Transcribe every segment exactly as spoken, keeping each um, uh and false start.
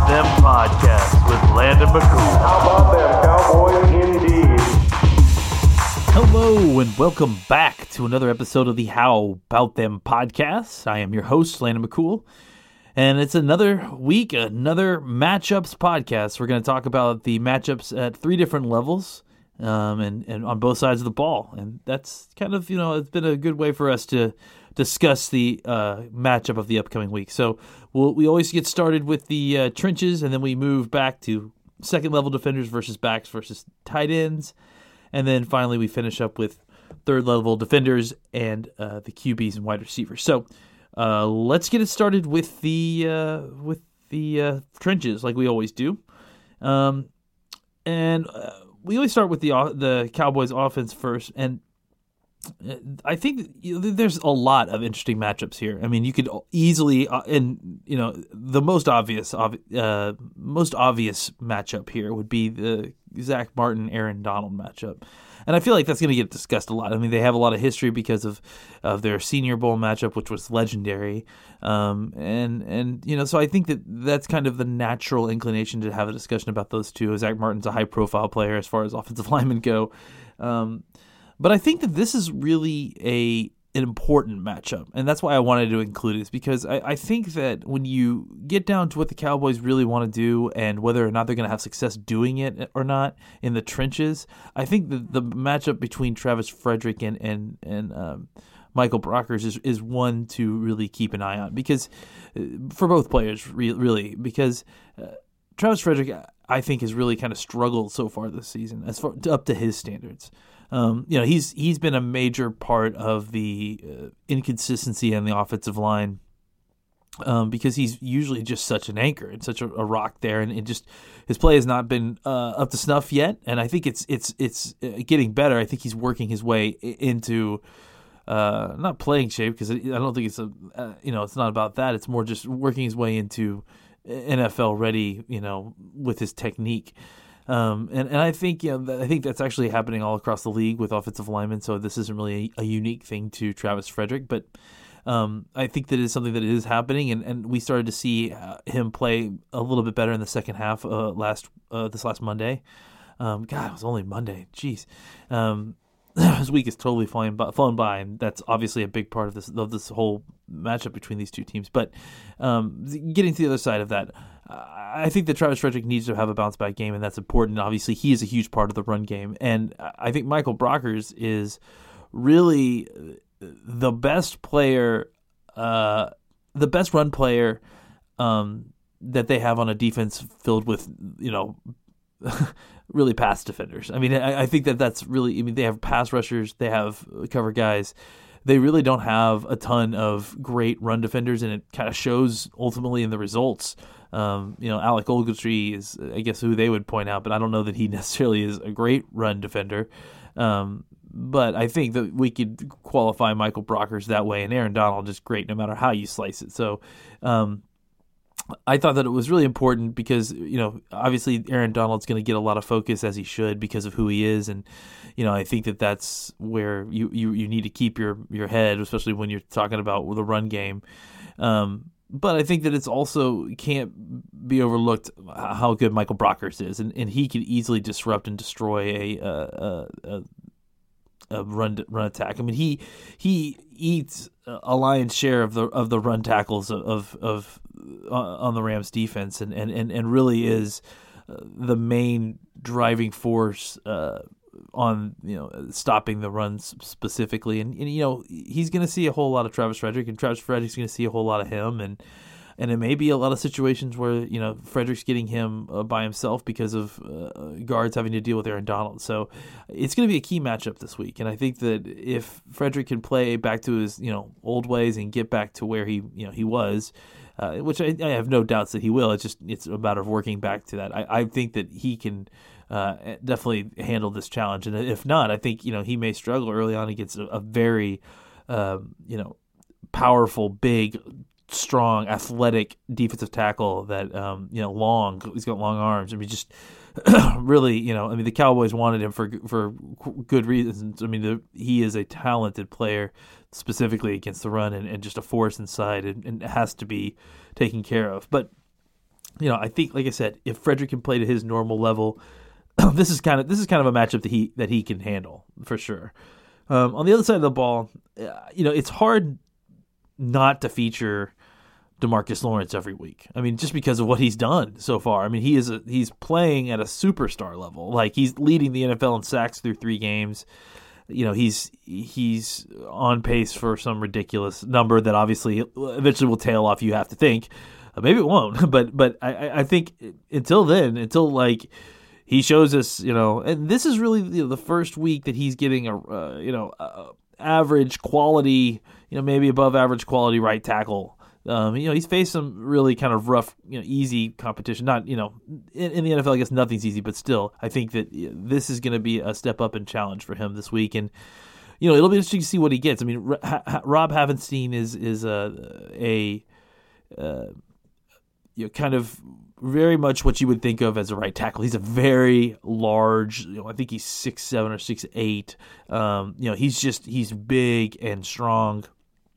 About Them podcast with Landon McCool. How about them Cowboys indeed? Hello and welcome back to another episode of the How About Them podcast. I am your host, Landon McCool, and it's another week, another matchups podcast. We're going to talk about the matchups at three different levels um, and, and on both sides of the ball. And that's kind of, you know, it's been a good way for us to discuss the uh, matchup of the upcoming week. So we'll, we always get started with the uh, trenches, and then we move back to second-level defenders versus backs versus tight ends. And then finally we finish up with third-level defenders and uh, the Q Bs and wide receivers. So uh, let's get it started with the uh, with the uh, trenches like we always do. Um, and uh, we always start with the the Cowboys offense first. And I think you know, there's a lot of interesting matchups here. I mean, you could easily, uh, and you know, the most obvious, uh, most obvious matchup here would be the Zach Martin, Aaron Donald matchup, and I feel like that's going to get discussed a lot. I mean, they have a lot of history because of, of their Senior Bowl matchup, which was legendary, um, and and you know, so I think that that's kind of the natural inclination to have a discussion about those two. Zach Martin's a high profile player as far as offensive linemen go. Um, But I think that this is really a an important matchup, and that's why I wanted to include it, is because I, I think that when you get down to what the Cowboys really want to do and whether or not they're going to have success doing it or not in the trenches, I think that the matchup between Travis Frederick and and, and um, Michael Brockers is, is one to really keep an eye on, because uh, for both players, re- really, because uh, Travis Frederick, I think, has really kind of struggled so far this season, as far up to his standards. Um, you know, he's he's been a major part of the uh, inconsistency on the offensive line um, because he's usually just such an anchor and such a, a rock there, and it just his play has not been uh, up to snuff yet. And I think it's it's it's getting better. I think he's working his way into uh, not playing shape, because I don't think it's a uh, you know it's not about that. It's more just working his way into N F L ready, you know, with his technique. Um, and, and I think you know I think that's actually happening all across the league with offensive linemen. So this isn't really a, a unique thing to Travis Frederick, but um, I think that it is something that is happening, and, and we started to see uh, him play a little bit better in the second half uh, last uh, this last Monday. Um, God, it was only Monday. Jeez, um, this week is totally flying by, flown by, and that's obviously a big part of this of this whole matchup between these two teams. But um, getting to the other side of that, I think that Travis Frederick needs to have a bounce back game, and that's important. Obviously, he is a huge part of the run game, and I think Michael Brockers is really the best player, uh, the best run player um, that they have on a defense filled with, you know, really pass defenders. I mean, I, I think that that's really. I mean, they have pass rushers, they have cover guys. They really don't have a ton of great run defenders, and it kind of shows ultimately in the results. Um, you know, Alec Ogletree is, I guess, who they would point out, but I don't know that he necessarily is a great run defender. Um, but I think that we could qualify Michael Brockers that way, and Aaron Donald is great no matter how you slice it. So um, I thought that it was really important because, you know, obviously Aaron Donald's going to get a lot of focus, as he should, because of who he is. And, you know, I think that that's where you, you, you need to keep your, your head, especially when you're talking about the run game. Um, but I think that it's also can't be overlooked how good Michael Brockers is. And, and he could easily disrupt and destroy a, a, a, a run run attack. I mean, he he eats a lion's share of the of the run tackles of of uh, on the Rams defense, and and, and, and really is uh, the main driving force uh, on you know stopping the runs specifically. And, and you know he's going to see a whole lot of Travis Frederick, and Travis Frederick's going to see a whole lot of him, and. And it may be a lot of situations where, you know, Frederick's getting him uh, by himself because of uh, guards having to deal with Aaron Donald. So it's going to be a key matchup this week. And I think that if Frederick can play back to his, you know, old ways and get back to where he, you know, he was, uh, which I, I have no doubts that he will. It's just it's a matter of working back to that. I, I think that he can uh, definitely handle this challenge. And if not, I think, you know, he may struggle early on against a, a very, uh, you know, powerful, big, strong, athletic defensive tackle that, um, you know, long, he's got long arms. I mean, just really, you know, I mean, the Cowboys wanted him for for good reasons. I mean, the, he is a talented player, specifically against the run, and, and just a force inside, and, and has to be taken care of. But you know, I think, like I said, if Frederick can play to his normal level, this is kind of this is kind of a matchup that he that he can handle for sure. Um, on the other side of the ball, uh, you know, it's hard not to feature DeMarcus Lawrence every week. I mean, just because of what he's done so far. I mean, he is a, he's playing at a superstar level. Like, he's leading the N F L in sacks through three games. You know, he's he's on pace for some ridiculous number that obviously eventually will tail off, you have to think. Uh, maybe it won't, but but I, I think until then, until like he shows us, you know, and this is really you know, the first week that he's getting a uh, you know uh, average quality, you know, maybe above average quality right tackle. Um, you know, he's faced some really kind of rough, you know, easy competition. Not, you know, in, in the N F L, I guess nothing's easy, but still, I think that this is going to be a step up and challenge for him this week. And, you know, it'll be interesting to see what he gets. I mean, Rob Havenstein is is a a uh, you know, kind of very much what you would think of as a right tackle. He's a very large, you know, I think he's six seven or six eight. Um, you know, he's just he's big and strong.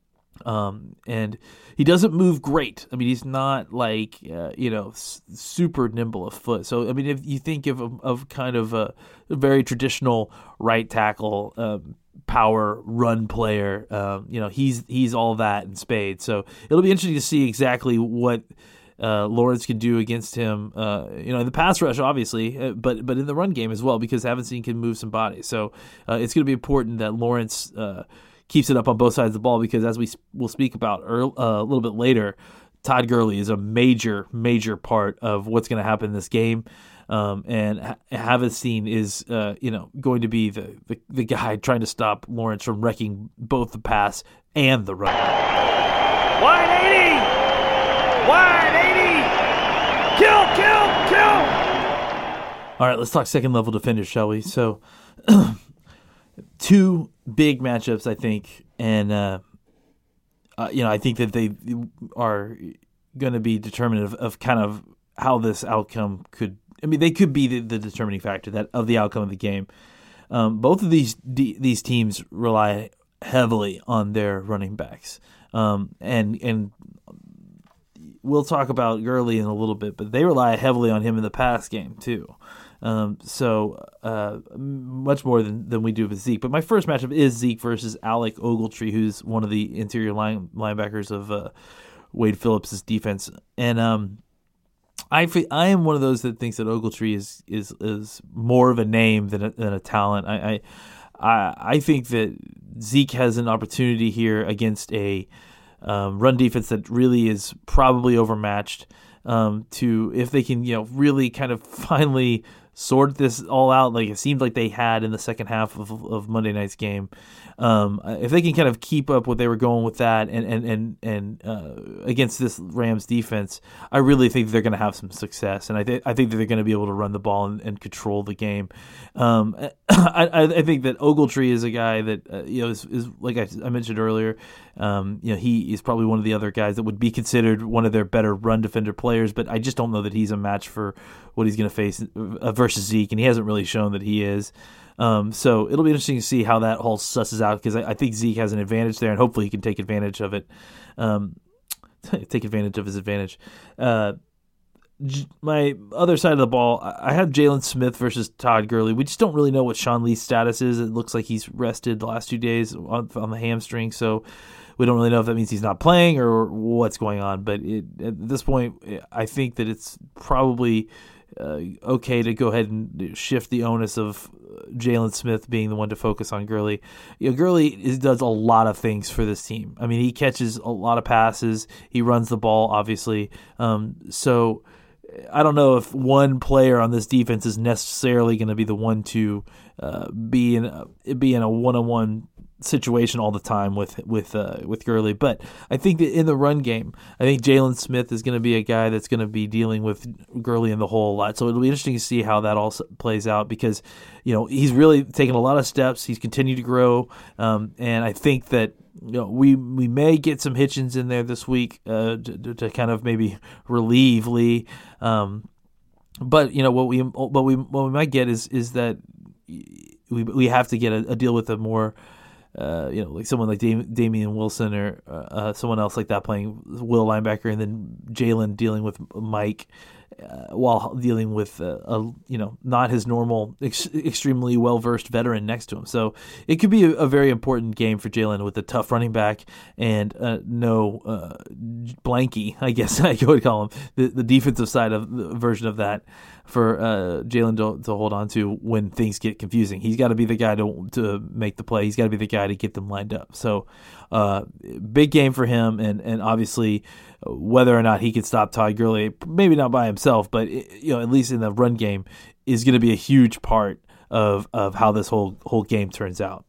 Um, and he doesn't move great. I mean, he's not like, uh, you know, s- super nimble of foot. So, I mean, if you think of, of kind of a, a very traditional right tackle, um, power run player, um, you know, he's, he's all that in spades. So it'll be interesting to see exactly what, uh, Lawrence can do against him, uh, you know, in the pass rush, obviously, uh, but, but in the run game as well, because Havenstein can move some bodies. So, uh, it's going to be important that Lawrence, uh, keeps it up on both sides of the ball, because as we will speak about early, uh, a little bit later, Todd Gurley is a major, major part of what's going to happen in this game. Um, and ha- Havenstein is, uh, you know, going to be the, the, the guy trying to stop Lawrence from wrecking both the pass and the run. Wide eighty! Wide eighty! Kill, kill, kill! All right, let's talk second level defenders, shall we? So, two big matchups, I think, and uh, uh, you know, I think that they are going to be determinative of, of kind of how this outcome could. I mean, they could be the, the determining factor that of the outcome of the game. Um, both of these these teams rely heavily on their running backs, um, and and we'll talk about Gurley in a little bit, but they rely heavily on him in the pass game too. Um, so uh, much more than, than we do with Zeke. But my first matchup is Zeke versus Alec Ogletree, who's one of the interior line linebackers of uh, Wade Phillips' defense. And um, I I am one of those that thinks that Ogletree is is is more of a name than a, than a talent. I, I I think that Zeke has an opportunity here against a um, run defense that really is probably overmatched. Um, to if they can, you know, really kind of finally sort this all out, like it seemed like they had in the second half of, of Monday night's game. Um, if they can kind of keep up what they were going with that and and and and uh, against this Rams defense, I really think they're going to have some success, and I think I think that they're going to be able to run the ball and, and control the game. Um, I, I think that Ogletree is a guy that uh, you know is, is like I, I mentioned earlier. Um, you know, he is probably one of the other guys that would be considered one of their better run defender players, but I just don't know that he's a match for what he's going to face uh, versus Zeke, and he hasn't really shown that he is. Um, so it'll be interesting to see how that whole susses out, because I, I think Zeke has an advantage there, and hopefully he can take advantage of it. Um, take advantage of his advantage. Uh, my other side of the ball, I have Jalen Smith versus Todd Gurley. We just don't really know what Sean Lee's status is. It looks like he's rested the last two days on, on the hamstring, so we don't really know if that means he's not playing or what's going on. But it, at this point, I think that it's probably uh, okay to go ahead and shift the onus of Jalen Smith being the one to focus on Gurley. You know, Gurley is, does a lot of things for this team. I mean, he catches a lot of passes. He runs the ball, obviously. Um, so I don't know if one player on this defense is necessarily going to be the one to uh, be in a, be in a one-on-one situation all the time with with uh, with Gurley, but I think that in the run game, I think Jalen Smith is going to be a guy that's going to be dealing with Gurley in the hole a lot. So it'll be interesting to see how that all plays out, because you know he's really taken a lot of steps. He's continued to grow, um, and I think that you know we we may get some Hitchens in there this week uh, to, to kind of maybe relieve Lee. Um, but you know what we what we what we might get is is that we we have to get a, a deal with a more Uh, you know, like someone like Dam- Damian Wilson or uh, someone else like that playing Will linebacker, and then Jalen dealing with Mike uh, while dealing with a, a you know not his normal ex- extremely well versed veteran next to him. So it could be a, a very important game for Jalen with a tough running back and uh, no uh, blankie, I guess I would call him, the, the defensive side of the version of that for uh, Jalen to, to hold on to when things get confusing. He's got to be the guy to to make the play. He's got to be the guy to get them lined up. So uh, big game for him, and and obviously whether or not he can stop Todd Gurley, maybe not by himself, but you know at least in the run game, is going to be a huge part of of how this whole whole game turns out.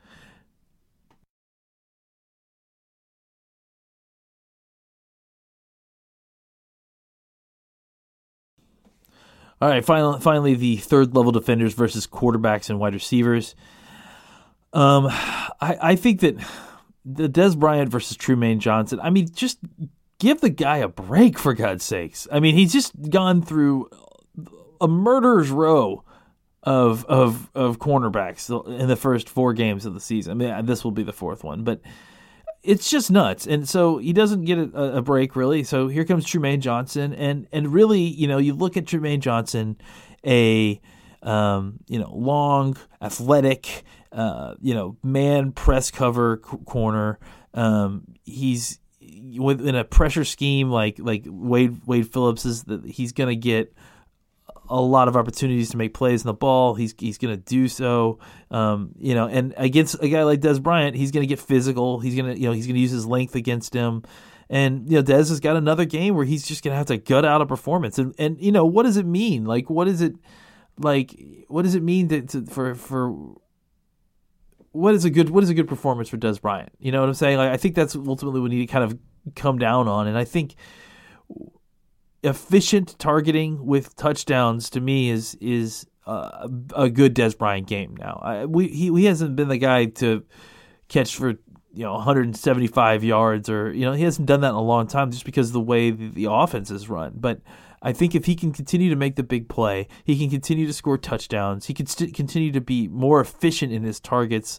All right, finally, finally, the third level defenders versus quarterbacks and wide receivers. Um, I, I think that the Dez Bryant versus Trumaine Johnson. I mean, just give the guy a break, for God's sakes. I mean, he's just gone through a murderer's row of of of cornerbacks in the first four games of the season. I mean, this will be the fourth one, but it's just nuts. And so he doesn't get a, a break, really. So here comes Trumaine Johnson. And and really, you know, you look at Trumaine Johnson, a, um, you know, long, athletic, uh, you know, man press cover c- corner. Um, he's within a pressure scheme like like Wade Wade Phillips is, that he's going to get a lot of opportunities to make plays in the ball. He's he's going to do so, um, you know. And against a guy like Dez Bryant, he's going to get physical. He's going to you know he's going to use his length against him. And you know, Dez has got another game where he's just going to have to gut out a performance. And and you know, what does it mean? Like, what is it like? What does it mean to, to for for what is a good what is a good performance for Dez Bryant? You know what I'm saying? Like, I think that's ultimately what we need to kind of come down on. And I think efficient targeting with touchdowns to me is is uh, a good Dez Bryant game now. I, we he he hasn't been the guy to catch for you know one hundred seventy-five yards, or you know he hasn't done that in a long time just because of the way the, the offense is run. But I think if he can continue to make the big play, he can continue to score touchdowns. He can st- continue to be more efficient in his targets.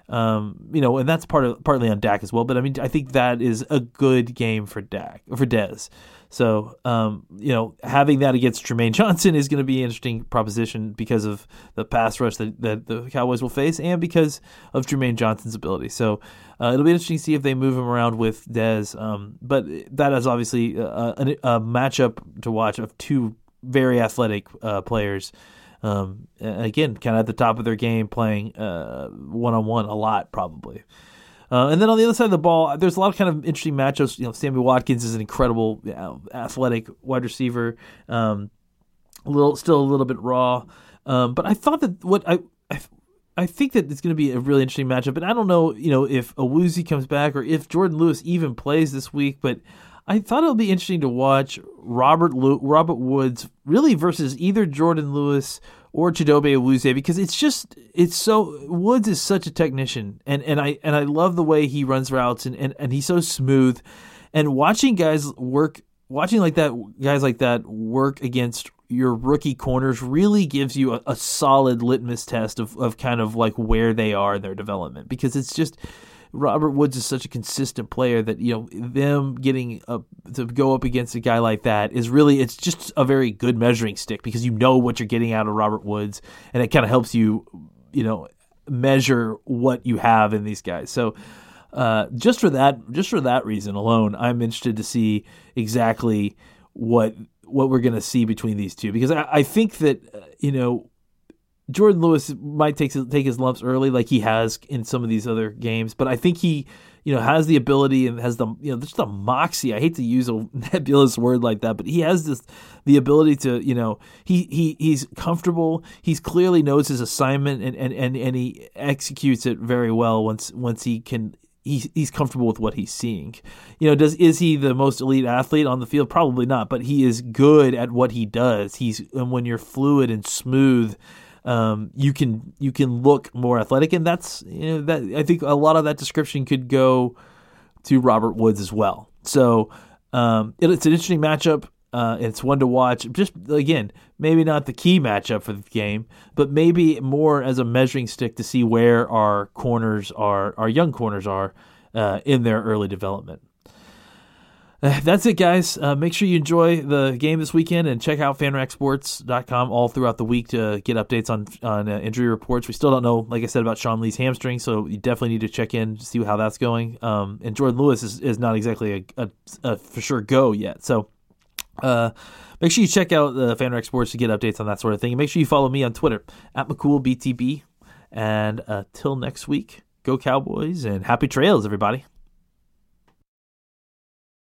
Um, you know, and that's part of partly on Dak as well. But I mean, I think that is a good game for Dak for Dez. So, um, you know, having that against Trumaine Johnson is going to be an interesting proposition because of the pass rush that, that the Cowboys will face and because of Trumaine Johnson's ability. So uh, it'll be interesting to see if they move him around with Dez. Um, but that is obviously a, a, a matchup to watch of two very athletic uh, players. Um, again, kind of at the top of their game, playing uh, one-on-one a lot probably. Uh, and then on the other side of the ball, there's a lot of kind of interesting matchups. You know, Sammy Watkins is an incredible, you know, athletic wide receiver. Um, a little, still a little bit raw. Um, but I thought that what I, I, I think that it's going to be a really interesting matchup. And I don't know, you know, if Awuzie comes back or if Jordan Lewis even plays this week. But I thought it'll be interesting to watch Robert Lew- Robert Woods really versus either Jordan Lewis or Chidobe Awuzie, because it's just it's so Woods is such a technician, and, and I and I love the way he runs routes, and, and, and he's so smooth, and watching guys work watching like that guys like that work against your rookie corners really gives you a, a solid litmus test of, of kind of like where they are in their development, because it's just Robert Woods is such a consistent player that, you know, them getting up to go up against a guy like that is really, it's just a very good measuring stick, because you know what you're getting out of Robert Woods, and it kind of helps you, you know, measure what you have in these guys. So uh, just for that, just for that reason alone, I'm interested to see exactly what what we're going to see between these two, because I, I think that, uh, you know, Jordan Lewis might take take his lumps early, like he has in some of these other games, but I think he, you know, has the ability and has the, you know, just the moxie. I hate to use a nebulous word like that, but he has this the ability to, you know, he he he's comfortable. He's clearly knows his assignment, and and, and, and he executes it very well once once he can. He's he's comfortable with what he's seeing. You know, does is he the most elite athlete on the field? Probably not, but he is good at what he does. He's and when you're fluid and smooth, Um, you can you can look more athletic, and that's, you know, that I think a lot of that description could go to Robert Woods as well. So um, it, it's an interesting matchup. Uh, it's one to watch. Just again, maybe not the key matchup for the game, but maybe more as a measuring stick to see where our corners are, our young corners are uh, in their early development. Uh, that's it, guys. Uh, make sure you enjoy the game this weekend and check out fanrac sports dot com all throughout the week to get updates on on uh, injury reports. We still don't know, like I said, about Sean Lee's hamstring, so you definitely need to check in to see how that's going. Um, and Jordan Lewis is, is not exactly a, a, a for sure go yet. So uh, make sure you check out uh, FanRac Sports to get updates on that sort of thing. And make sure you follow me on Twitter, at McCoolBTB. And uh, till next week, go Cowboys and happy trails, everybody.